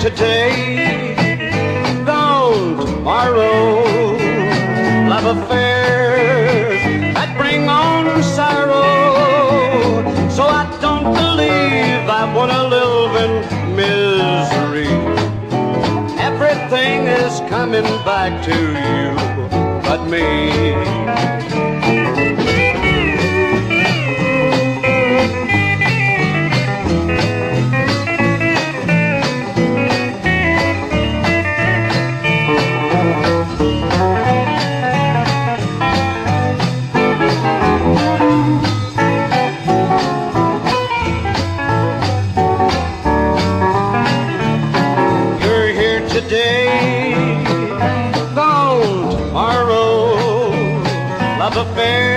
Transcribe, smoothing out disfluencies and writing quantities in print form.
today, gone tomorrow. Love affairs that bring on sorrow. So I don't believe I wanna live in misery. Everything is coming back to you but me. Today, gone tomorrow. Love affair